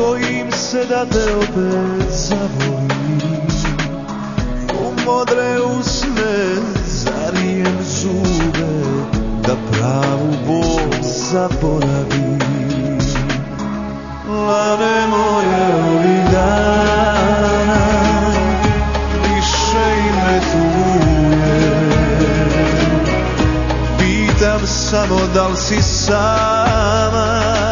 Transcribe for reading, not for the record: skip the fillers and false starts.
bojím se da te opet zavolim. U modre usne zarijem zube, da pravu bol zaboravim. Lane moje ovih dana više i me tuje. Pitam samo da li si sama,